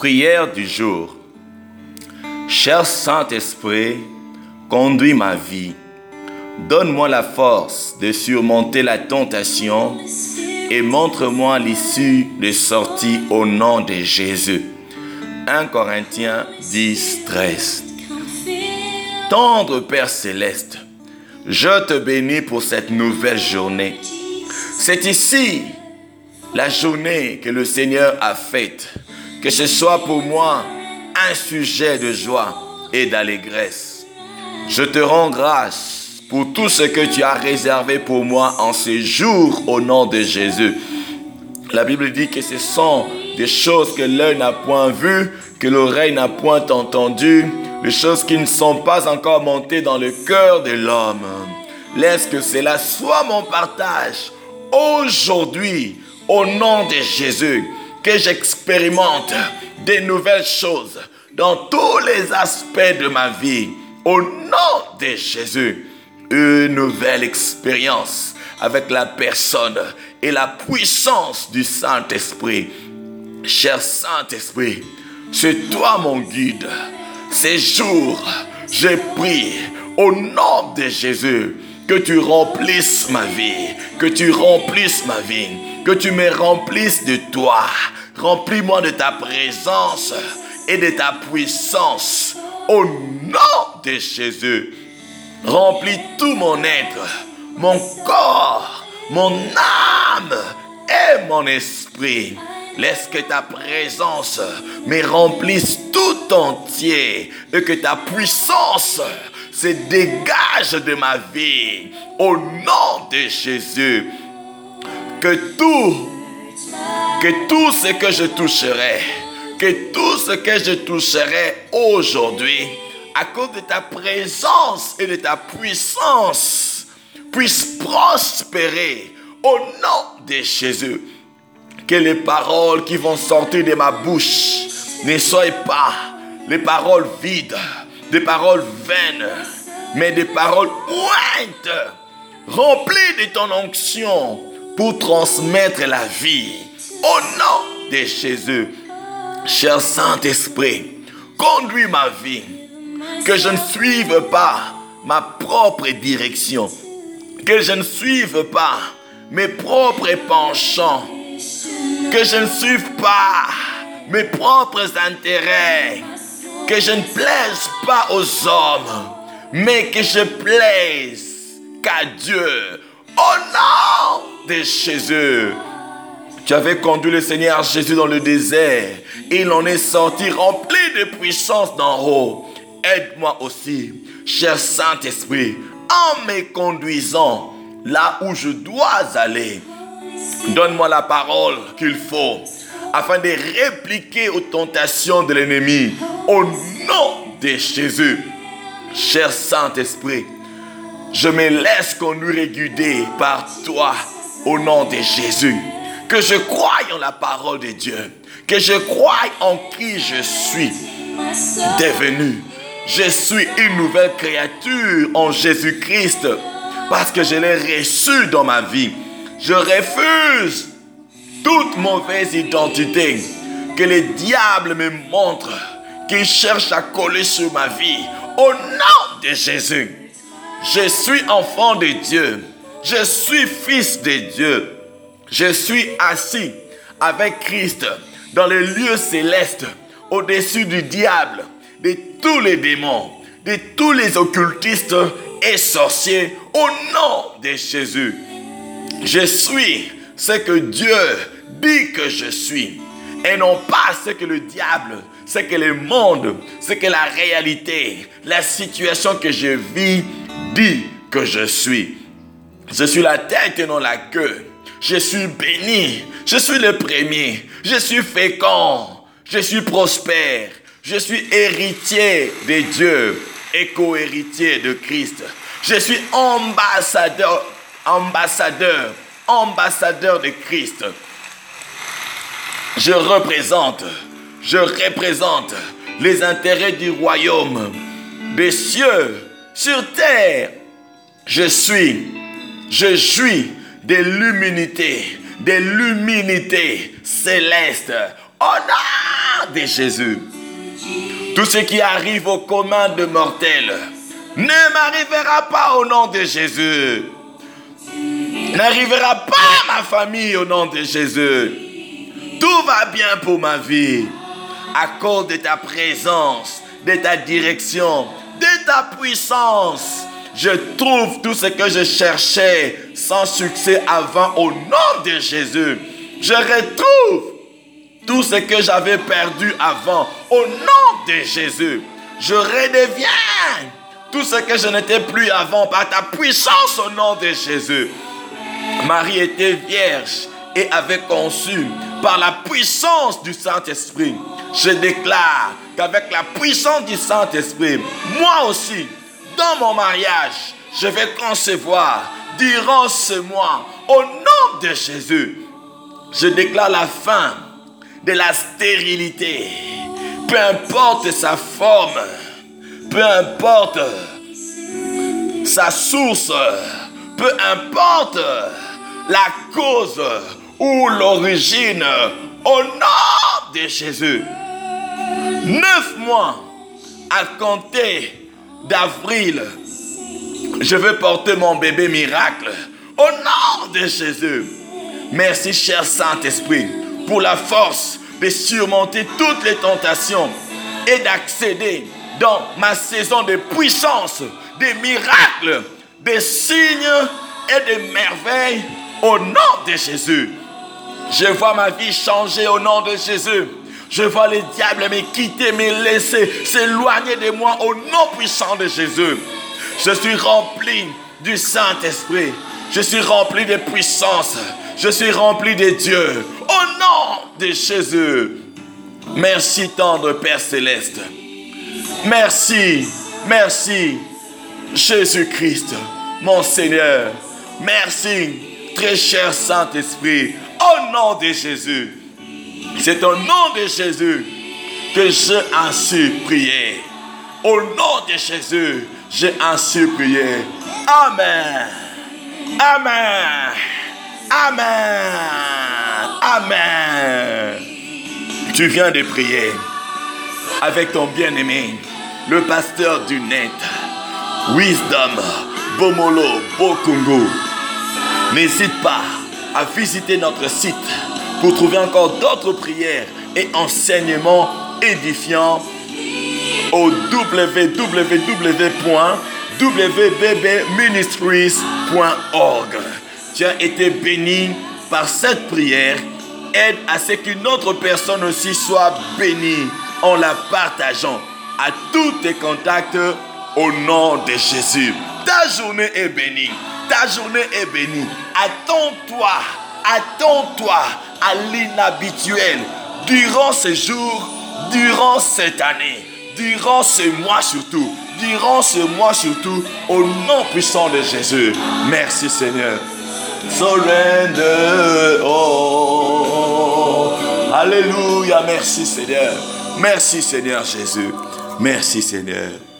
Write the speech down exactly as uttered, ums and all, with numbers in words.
Prière du jour. Cher Saint-Esprit, conduis ma vie. Donne-moi la force de surmonter la tentation et montre-moi l'issue de sortie au nom de Jésus. un Corinthiens dix, treize. Tendre Père Céleste, je te bénis pour cette nouvelle journée. C'est ici la journée que le Seigneur a faite. Que ce soit pour moi un sujet de joie et d'allégresse. Je te rends grâce pour tout ce que tu as réservé pour moi en ce jour au nom de Jésus. La Bible dit que ce sont des choses que l'œil n'a point vues, que l'oreille n'a point entendues, des choses qui ne sont pas encore montées dans le cœur de l'homme. Laisse que cela soit mon partage aujourd'hui au nom de Jésus. Que j'expérimente des nouvelles choses dans tous les aspects de ma vie. Au nom de Jésus, une nouvelle expérience avec la personne et la puissance du Saint-Esprit. Cher Saint-Esprit, c'est toi mon guide. Ces jours, je prie au nom de Jésus que tu remplisses ma vie, que tu remplisses ma vie, que tu me remplisses de toi. Remplis-moi de ta présence et de ta puissance. Au nom de Jésus, remplis tout mon être, mon corps, mon âme et mon esprit. Laisse que ta présence me remplisse tout entier et que ta puissance se dégage de ma vie. Au nom de Jésus, que tout, que tout ce que je toucherai, que tout ce que je toucherai aujourd'hui, à cause de ta présence et de ta puissance, puisse prospérer au nom de Jésus. Que les paroles qui vont sortir de ma bouche ne soient pas les paroles vides, des paroles vaines, mais des paroles ointes, remplies de ton onction pour transmettre la vie. Au nom de Jésus, cher Saint-Esprit, conduis ma vie, que je ne suive pas ma propre direction, que je ne suive pas mes propres penchants, que je ne suive pas mes propres intérêts, que je ne plaise pas aux hommes, mais que je plaise qu'à Dieu. Au nom de Jésus, tu avais conduit le Seigneur Jésus dans le désert et il en est sorti rempli de puissance d'en haut. Aide-moi aussi, cher Saint-Esprit, en me conduisant là où je dois aller. Donne-moi la parole qu'il faut afin de répliquer aux tentations de l'ennemi. Au nom de Jésus, cher Saint-Esprit, je me laisse conduire et guider par toi au nom de Jésus. Que je croie en la parole de Dieu. Que je croie en qui je suis devenu. Je suis une nouvelle créature en Jésus-Christ parce que je l'ai reçu dans ma vie. Je refuse toute mauvaise identité que le diable me montre, qu'il cherche à coller sur ma vie. Au nom de Jésus, je suis enfant de Dieu. Je suis fils de Dieu. Je suis assis avec Christ dans les lieux célestes, au-dessus du diable, de tous les démons, de tous les occultistes et sorciers. Au nom de Jésus, je suis ce que Dieu dit que je suis et non pas ce que le diable, ce que le monde, ce que la réalité, la situation que je vis dit que je suis. Je suis la tête et non la queue. Je suis béni, je suis le premier, je suis fécond, je suis prospère, je suis héritier de Dieu et co-héritier de Christ. Je suis ambassadeur, ambassadeur, ambassadeur de Christ. Je représente, je représente les intérêts du royaume des cieux sur terre. Je suis, je jouis de l'humilité, de l'humilité céleste. Au nom de Jésus. Tout ce qui arrive aux communs de mortels ne m'arrivera pas au nom de Jésus. N'arrivera pas à ma famille au nom de Jésus. Tout va bien pour ma vie à cause de ta présence, de ta direction, de ta puissance. Je trouve tout ce que je cherchais sans succès avant au nom de Jésus. Je retrouve tout ce que j'avais perdu avant au nom de Jésus. Je redeviens tout ce que je n'étais plus avant par ta puissance au nom de Jésus. Marie était vierge et avait conçu par la puissance du Saint-Esprit. Je déclare qu'avec la puissance du Saint-Esprit, moi aussi, dans mon mariage, je vais concevoir durant ce mois, au nom de Jésus, je déclare la fin de la stérilité. Peu importe sa forme, peu importe sa source, peu importe la cause ou l'origine, au nom de Jésus. Neuf mois à compter d'avril, je veux porter mon bébé miracle au nom de Jésus. Merci, cher Saint-Esprit, pour la force de surmonter toutes les tentations et d'accéder dans ma saison de puissance, des miracles, des signes et des merveilles au nom de Jésus. Je vois ma vie changer au nom de Jésus. Je vois les diables me quitter, me laisser, s'éloigner de moi au nom puissant de Jésus. Je suis rempli du Saint-Esprit. Je suis rempli de puissance. Je suis rempli de Dieu. Au nom de Jésus. Merci, tendre Père Céleste. Merci, merci, Jésus-Christ, mon Seigneur. Merci, très cher Saint-Esprit. Au nom de Jésus. C'est au nom de Jésus que j'ai ainsi prié. Au nom de Jésus, j'ai ainsi prié. Amen. Amen. Amen. Amen. Tu viens de prier avec ton bien-aimé, le pasteur du net, Wisdom Bomolo Bokungu. N'hésite pas à visiter notre site pour trouver encore d'autres prières et enseignements édifiants au w w w point w b b ministries point org. Tu as été béni par cette prière. Aide à ce qu'une autre personne aussi soit bénie en la partageant à tous tes contacts au nom de Jésus. Ta journée est bénie. Ta journée est bénie. Attends-toi, attends-toi à l'inhabituel durant ce jour, durant cette année, durant ce mois surtout, durant ce mois surtout, au nom puissant de Jésus. Merci Seigneur. Surrender, oh, alléluia, merci Seigneur. Merci Seigneur Jésus. Merci Seigneur.